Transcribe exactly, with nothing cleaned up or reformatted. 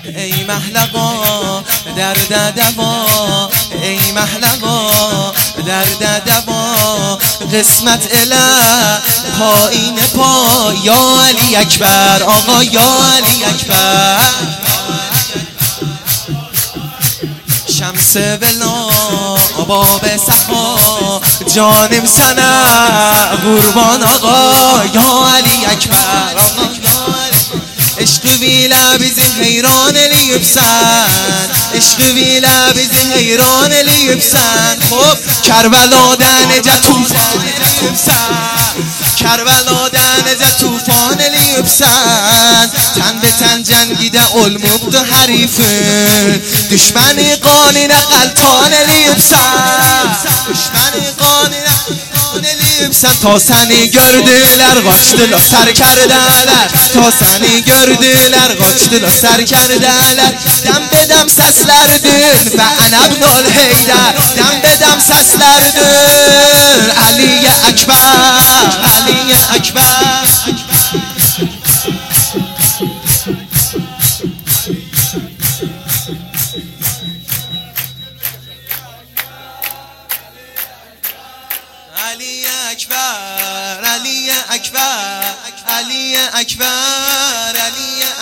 ای محلقا درد دوا، ای محلقا درد دوا، قسمت اله پایین پا، یا علی اکبر آقا یا علی اکبر. شمس ولا باب سخا جانم سنه قربان آقا یا علی اکبر. عشق ویلا بزی حیران لیبسن، عشق ویلا بزی حیران لیبسن. خب کربلا دنجا توفان لیبسن، کربلا دنجا توفان لیبسن. تن به تن جنگیده علموب و حریفه، دشمن قانی نقلتان لیبسن، دشمن قانی نقلتان لیبسن. تا سنی گردیلر قاچtılar سر کردهler، تا سنی gördüler قاچtılar سر کردهler. دم به دم سسلerdin ve anabnol heyder، دم به دم سسلerdin علی اکبر علی اکبر. علی اکبر علی اکبر علی اکبر علی